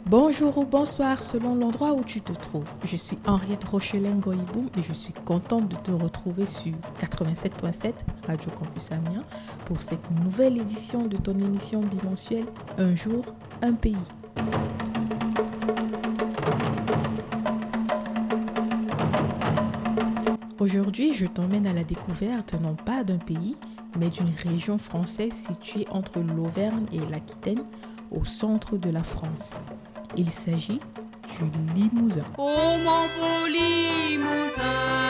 Bonjour ou bonsoir selon l'endroit où tu te trouves. Je suis Henriette Rochelin-Goïboum et je suis contente de te retrouver sur 87.7 Radio Campus Amiens pour cette nouvelle édition de ton émission bimensuelle Un jour, un pays. Aujourd'hui, je t'emmène à la découverte non pas d'un pays, mais d'une région française située entre l'Auvergne et l'Aquitaine, au centre de la France. Il s'agit du Limousin. Oh mon beau Limousin,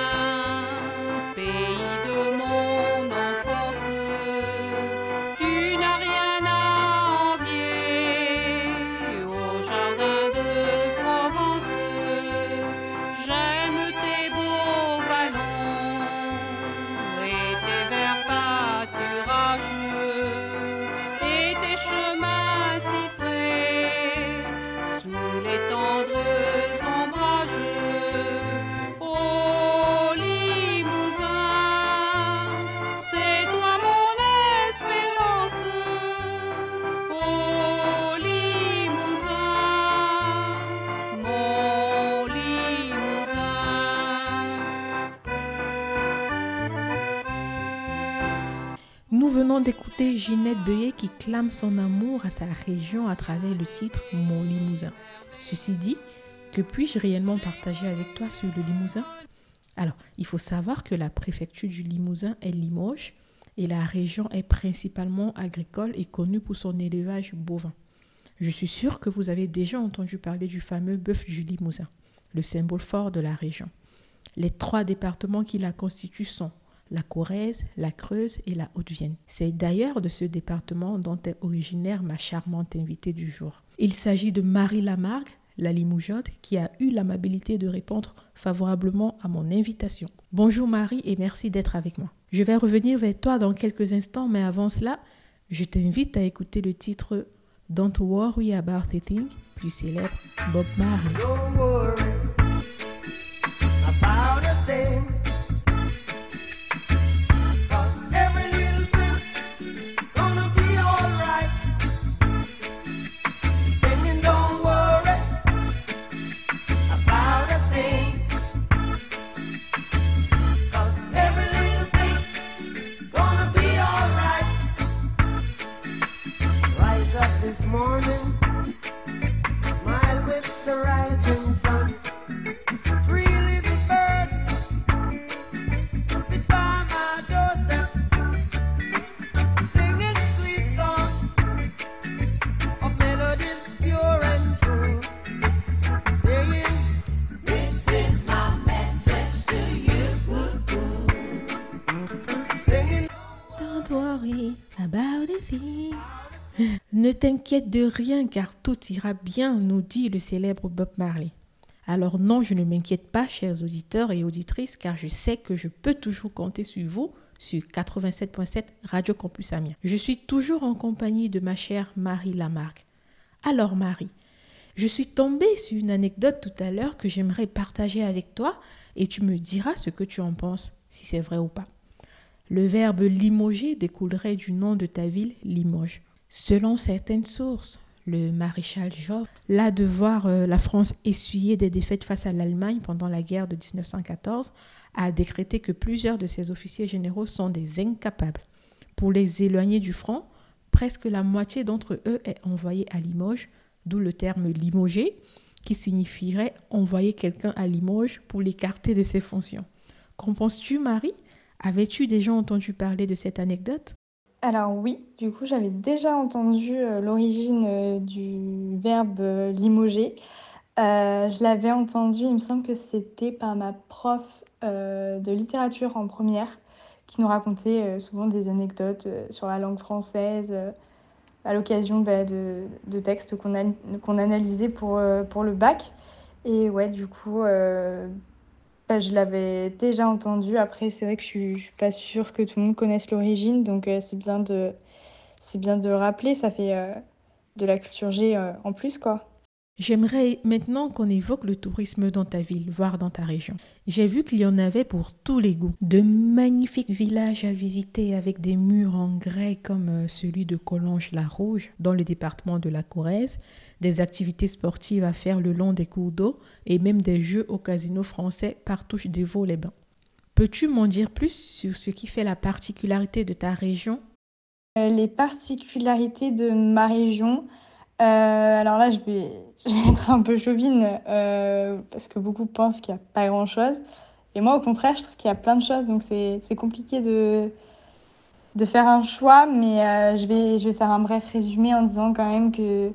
pays de mon enfance, tu n'as rien à envier au jardin de Provence. J'aime tes beaux vallons et tes verts pâturages et tes chemins si frais sous les tendres ombrages. Oh Limousin, c'est toi mon espérance. Oh Limousin, mon Limousin. Nous venons d'écouter Ginette Beuillet qui clame son amour à sa région à travers le titre Mon Limousin. Ceci dit, que puis-je réellement partager avec toi sur le Limousin ? Alors, il faut savoir que la préfecture du Limousin est Limoges et la région est principalement agricole et connue pour son élevage bovin. Je suis sûre que vous avez déjà entendu parler du fameux bœuf du Limousin, le symbole fort de la région. Les 3 départements qui la constituent sont la Corrèze, la Creuse et la Haute-Vienne. C'est d'ailleurs de ce département dont est originaire ma charmante invitée du jour. Il s'agit de Marie Lamargue, la Limougeotte, qui a eu l'amabilité de répondre favorablement à mon invitation. Bonjour Marie et merci d'être avec moi. Je vais revenir vers toi dans quelques instants, mais avant cela, je t'invite à écouter le titre Don't Worry About a Thing du célèbre Bob Marley. Don't worry about a thing. 'Cause every little thing gonna be alright. Singing, don't worry about a thing. 'Cause every little thing gonna be alright. Rise up this morning, smile with the rising sun. Three little birds, it's by my doorstep, singing sweet songs of melodies pure and true, saying, "This is my message to you." Singing. Don't worry about a thing. Ne t'inquiète de rien car tout ira bien, nous dit le célèbre Bob Marley. Alors non, je ne m'inquiète pas, chers auditeurs et auditrices, car je sais que je peux toujours compter sur vous, sur 87.7 Radio Campus Amiens. Je suis toujours en compagnie de ma chère Marie Lamargue. Alors Marie, je suis tombée sur une anecdote tout à l'heure que j'aimerais partager avec toi et tu me diras ce que tu en penses, si c'est vrai ou pas. Le verbe limoger découlerait du nom de ta ville, Limoges. Selon certaines sources, le maréchal Joffre, là de voir la France essuyer des défaites face à l'Allemagne pendant la guerre de 1914, a décrété que plusieurs de ses officiers généraux sont des incapables. Pour les éloigner du front, presque la moitié d'entre eux est envoyée à Limoges, d'où le terme limogé, qui signifierait envoyer quelqu'un à Limoges pour l'écarter de ses fonctions. Qu'en penses-tu, Marie ? Avais-tu déjà entendu parler de cette anecdote ? Alors oui, du coup j'avais déjà entendu l'origine du verbe limoger. Je l'avais entendu, il me semble que c'était par ma prof de littérature en première qui nous racontait souvent des anecdotes sur la langue française à l'occasion de textes qu'on analysait pour le bac. Et ouais, du coup, je l'avais déjà entendu. Après, c'est vrai que je suis pas sûre que tout le monde connaisse l'origine, donc c'est bien de le rappeler. Ça fait de la culture G en plus, quoi. J'aimerais maintenant qu'on évoque le tourisme dans ta ville, voire dans ta région. J'ai vu qu'il y en avait pour tous les goûts. De magnifiques villages à visiter avec des murs en grès comme celui de Collonges-la-Rouge dans le département de la Corrèze, des activités sportives à faire le long des cours d'eau et même des jeux au casino français par touche des Vaux-les-Bains. Peux-tu m'en dire plus sur ce qui fait la particularité de ta région? Les particularités de ma région, alors là, je vais être un peu chauvine parce que beaucoup pensent qu'il n'y a pas grand-chose. Et moi, au contraire, je trouve qu'il y a plein de choses, donc c'est compliqué de faire un choix, mais je vais faire un bref résumé en disant quand même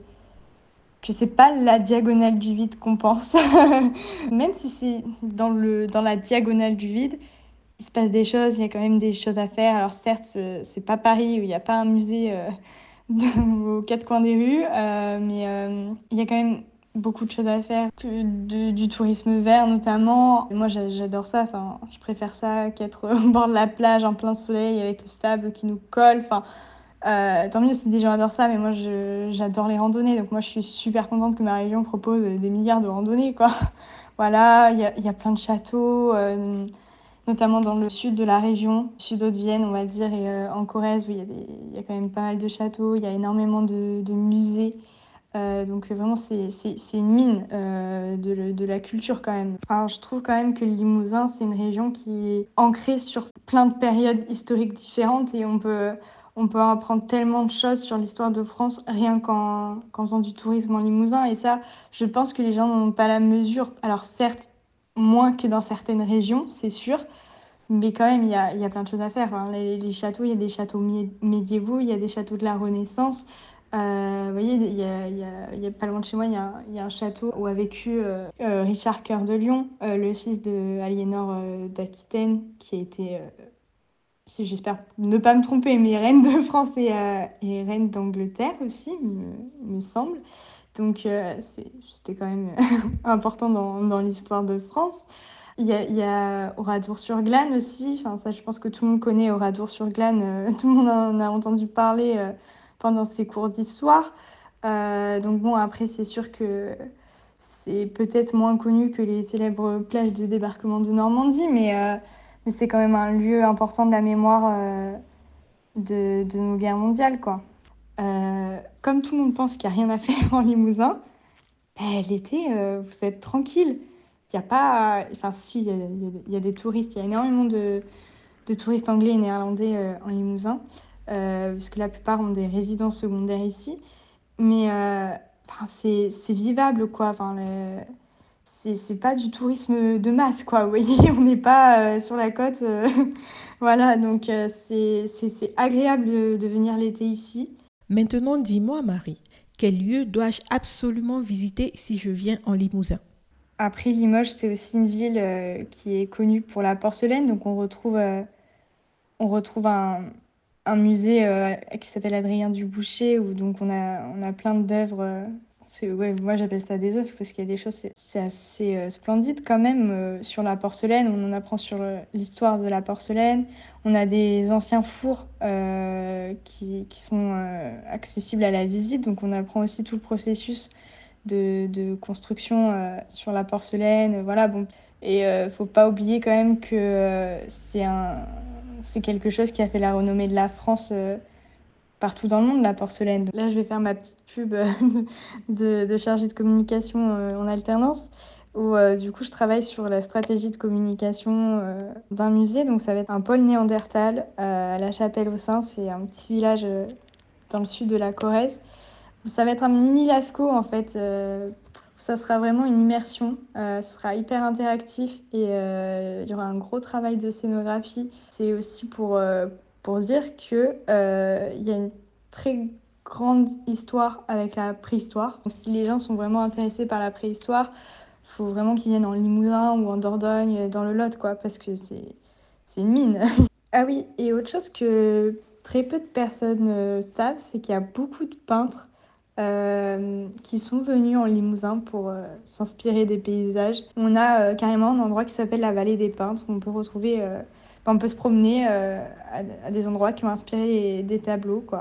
que c'est pas la diagonale du vide qu'on pense. Même si c'est dans la diagonale du vide, il se passe des choses, il y a quand même des choses à faire. Alors certes, c'est pas Paris où il n'y a pas un musée aux quatre coins des rues, mais il y a quand même beaucoup de choses à faire. Du tourisme vert notamment. Moi j'adore ça, enfin, je préfère ça qu'être au bord de la plage en plein soleil avec le sable qui nous colle. Enfin, tant mieux si des gens adorent ça, mais moi j'adore les randonnées. Donc moi je suis super contente que ma région propose des milliards de randonnées, quoi. Voilà, il y a plein de châteaux, notamment dans le sud de la région, sud-Haute-Vienne, on va dire, et en Corrèze, où il y a quand même pas mal de châteaux, il y a énormément de musées. Donc vraiment, c'est une mine de la culture quand même. Enfin, je trouve quand même que le Limousin, c'est une région qui est ancrée sur plein de périodes historiques différentes et on peut apprendre tellement de choses sur l'histoire de France rien qu'en faisant du tourisme en Limousin. Et ça, je pense que les gens n'ont pas la mesure. Alors certes, moins que dans certaines régions, c'est sûr, mais quand même, il y a plein de choses à faire. Enfin, les châteaux, il y a des châteaux médiévaux, il y a des châteaux de la Renaissance. Vous voyez, il y a pas loin de chez moi, il y a un château où a vécu Richard Cœur de Lion, le fils de Aliénor d'Aquitaine, qui a été, si j'espère ne pas me tromper, mais reine de France et reine d'Angleterre aussi, me semble. Donc c'était quand même important dans l'histoire de France. Il y a Oradour-sur-Glane aussi. Enfin, ça, je pense que tout le monde connaît Oradour-sur-Glane. Tout le monde en a entendu parler pendant ses cours d'histoire. Donc bon, après, c'est sûr que c'est peut-être moins connu que les célèbres plages de débarquement de Normandie, mais c'est quand même un lieu important de la mémoire de nos guerres mondiales, quoi. Comme tout le monde pense qu'il n'y a rien à faire en Limousin, l'été, vous êtes tranquille. Il y a pas. Enfin, si, il y a des touristes. Il y a énormément de touristes anglais et néerlandais en Limousin, puisque la plupart ont des résidences secondaires ici. Mais enfin, c'est vivable, quoi. Enfin, c'est pas du tourisme de masse, quoi. Vous voyez, on n'est pas sur la côte. Voilà, donc c'est agréable de venir l'été ici. Maintenant, dis-moi, Marie, quel lieu dois-je absolument visiter si je viens en Limousin? Après, Limoges, c'est aussi une ville qui est connue pour la porcelaine. Donc, on retrouve un musée qui s'appelle Adrien Duboucher, où donc on a plein d'œuvres. Ouais, moi, j'appelle ça des œuvres parce qu'il y a des choses, c'est assez splendide quand même sur la porcelaine. On en apprend sur l'histoire de la porcelaine. On a des anciens fours qui sont accessibles à la visite. Donc, on apprend aussi tout le processus de construction sur la porcelaine. Voilà, bon. Et faut pas oublier quand même que c'est quelque chose qui a fait la renommée de la France partout dans le monde, la porcelaine. Là, je vais faire ma petite pub de chargée de communication en alternance, où du coup, je travaille sur la stratégie de communication d'un musée. Donc, ça va être un pôle néandertal à La Chapelle-aux-Saints. C'est un petit village dans le sud de la Corrèze. Ça va être un mini Lascaux en fait. Ça sera vraiment une immersion. Ce sera hyper interactif et il y aura un gros travail de scénographie. C'est aussi pour dire que il y a une très grande histoire avec la préhistoire. Donc, si les gens sont vraiment intéressés par la préhistoire, il faut vraiment qu'ils viennent en Limousin ou en Dordogne, dans le Lot, quoi, parce que c'est une mine. Ah oui, et autre chose que très peu de personnes savent, c'est qu'il y a beaucoup de peintres qui sont venus en Limousin pour s'inspirer des paysages. On a carrément un endroit qui s'appelle la Vallée des Peintres, où on peut retrouver, enfin, on peut se promener à des endroits qui ont inspiré des tableaux, quoi.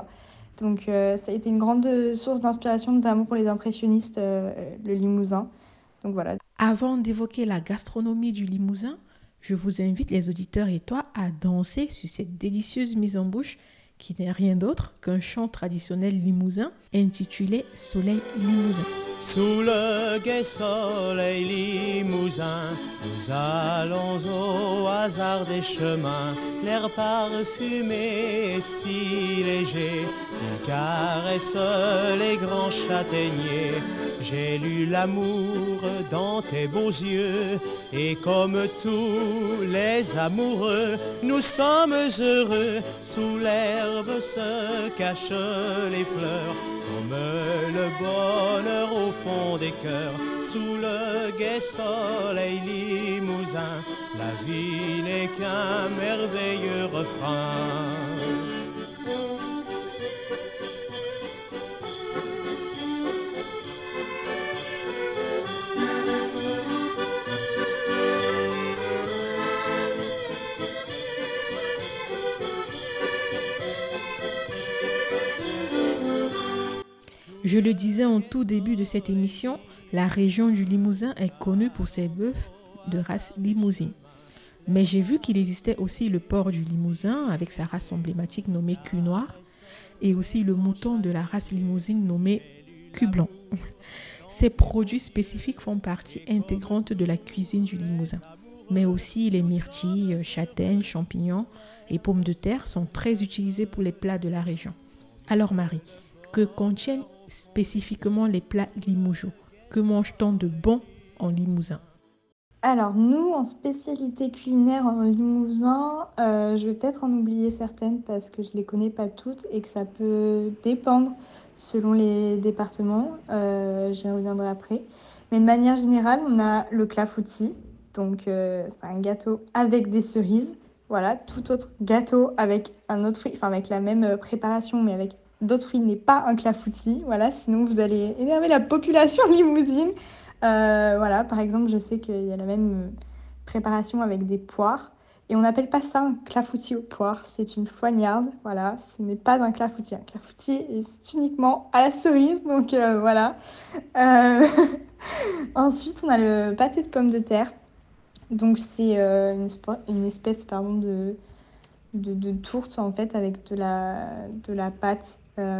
Donc ça a été une grande source d'inspiration, notamment pour les impressionnistes, le Limousin. Donc voilà. Avant d'évoquer la gastronomie du Limousin, je vous invite les auditeurs et toi à danser sur cette délicieuse mise en bouche qui n'est rien d'autre qu'un chant traditionnel limousin intitulé Soleil Limousin. Sous le gai soleil limousin, nous allons au hasard des chemins. L'air parfumé est si léger, il caresse les grands châtaigniers. J'ai lu l'amour dans tes beaux yeux, et comme tous les amoureux, nous sommes heureux. Sous l'herbe se cachent les fleurs, comme le bonheur au fond des cœurs. Sous le gai soleil limousin, la vie n'est qu'un merveilleux refrain. Je le disais en tout début de cette émission, la région du Limousin est connue pour ses bœufs de race limousine. Mais j'ai vu qu'il existait aussi le porc du Limousin avec sa race emblématique nommée cul noir et aussi le mouton de la race limousine nommé cul blanc. Ces produits spécifiques font partie intégrante de la cuisine du Limousin. Mais aussi les myrtilles, châtaignes, champignons et pommes de terre sont très utilisés pour les plats de la région. Alors Marie, que contiennent spécifiquement les plats limougeaux? Que mange-t-on de bon en Limousin? Alors nous, en spécialité culinaire en Limousin, je vais peut-être en oublier certaines parce que je les connais pas toutes et que ça peut dépendre selon les départements. J'y reviendrai après. Mais de manière générale, on a le clafoutis. Donc c'est un gâteau avec des cerises. Voilà, tout autre gâteau avec un autre fruit, enfin avec la même préparation mais avec d'autres fruits n'est pas un clafoutis. Voilà, sinon vous allez énerver la population limousine. Voilà, par exemple, je sais qu'il y a la même préparation avec des poires. Et on n'appelle pas ça un clafoutis aux poires, c'est une foignarde. Voilà, ce n'est pas un clafoutis. Un clafoutis est uniquement à la cerise, donc voilà. Euh, Ensuite, on a le pâté de pommes de terre. Donc c'est une espèce pardon, de tourte en fait avec de la pâte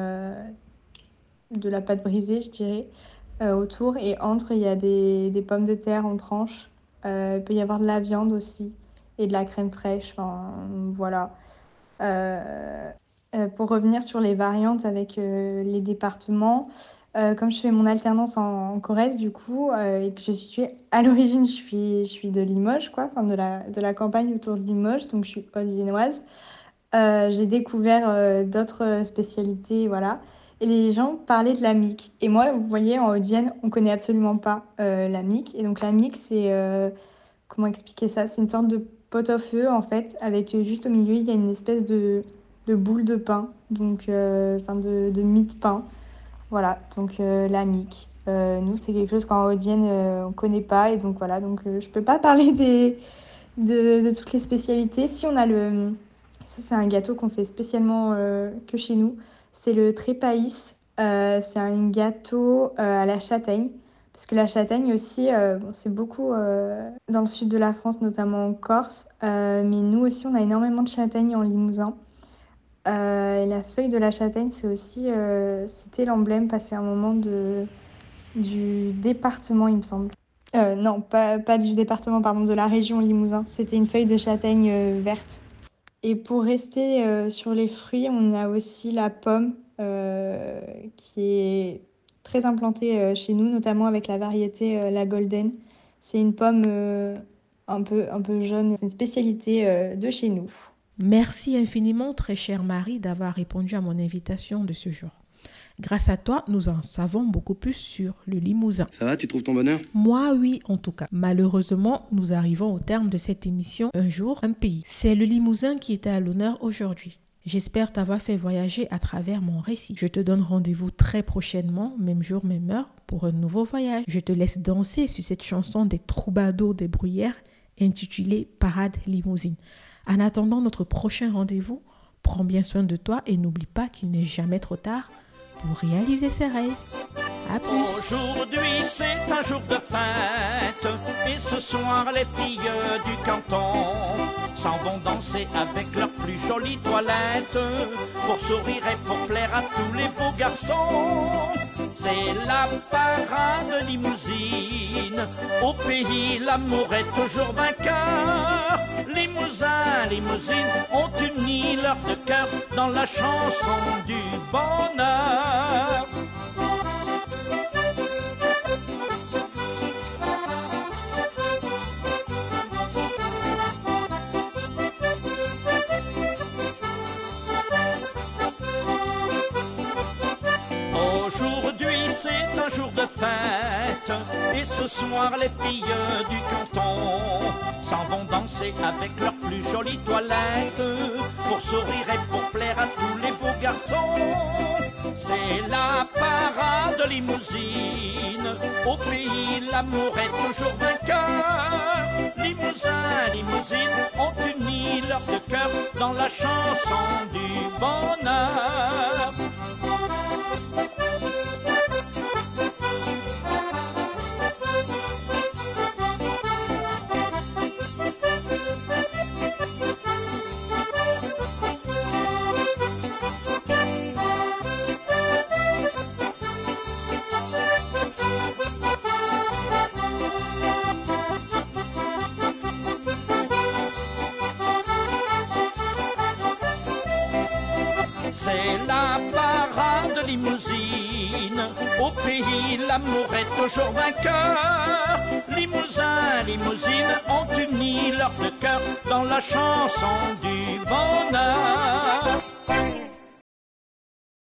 brisée, je dirais, autour. Et entre, il y a des pommes de terre en tranches. Il peut y avoir de la viande aussi et de la crème fraîche. Enfin, voilà. Pour revenir sur les variantes avec les départements, comme je fais mon alternance en Corrèze du coup, et que je suis à l'origine, je suis de Limoges, quoi, enfin de la campagne autour de Limoges, donc je suis haute-viennoise. J'ai découvert d'autres spécialités, voilà. Et les gens parlaient de la mique. Et moi, vous voyez, en Haute-Vienne, on connaît absolument pas la mique. Et donc la mique, c'est comment expliquer ça? C'est une sorte de pot-au-feu en fait, avec juste au milieu, il y a une espèce de boule de pain, donc enfin de mie de pain. Voilà, donc la mique. Nous, c'est quelque chose qu'en Haute-Vienne, on connaît pas. Et donc voilà, donc je peux pas parler de toutes les spécialités. Si on a ça, c'est un gâteau qu'on fait spécialement que chez nous. C'est le trépaïs. C'est un gâteau à la châtaigne. Parce que la châtaigne aussi, bon, c'est beaucoup dans le sud de la France, notamment en Corse. Mais nous aussi, on a énormément de châtaignes en Limousin. Et la feuille de la châtaigne, c'est aussi, c'était l'emblème passé un moment du département, il me semble. Non, pas du département, pardon, de la région Limousin. C'était une feuille de châtaigne verte. Et pour rester sur les fruits, on a aussi la pomme qui est très implantée chez nous, notamment avec la variété la Golden. C'est une pomme un peu jaune. C'est une spécialité de chez nous. Merci infiniment, très chère Marie, d'avoir répondu à mon invitation de ce jour. Grâce à toi, nous en savons beaucoup plus sur le Limousin. Ça va, tu trouves ton bonheur? Moi, oui, en tout cas. Malheureusement, nous arrivons au terme de cette émission Un jour, un pays. C'est le Limousin qui était à l'honneur aujourd'hui. J'espère t'avoir fait voyager à travers mon récit. Je te donne rendez-vous très prochainement, même jour, même heure, pour un nouveau voyage. Je te laisse danser sur cette chanson des troubadours des bruyères intitulée Parade Limousine. En attendant notre prochain rendez-vous, Prends bien soin de toi et n'oublie pas qu'il n'est jamais trop tard pour réaliser ses rêves. À plus. Aujourd'hui c'est un jour de fête et ce soir les filles du canton s'en vont danser avec leurs plus jolies toilettes pour sourire et pour plaire à tous les beaux garçons. C'est la parade limousine, au pays l'amour est toujours vainqueur. Limousin, limousine ont uni leurs deux cœurs dans la chanson du bonheur. Aujourd'hui c'est un jour de fête et ce soir les filles du canton s'en vont danser avec leurs plus jolies toilettes pour sourire et pour plaire à tous les beaux garçons. C'est la parade limousine, au pays l'amour est toujours vainqueur. Limousin, limousine ont uni leurs deux cœurs dans la chanson du bonheur. C'est la parade limousine, au pays l'amour est toujours vainqueur. Limousin, limousine ont uni leurs deux cœurs dans la chanson du bonheur.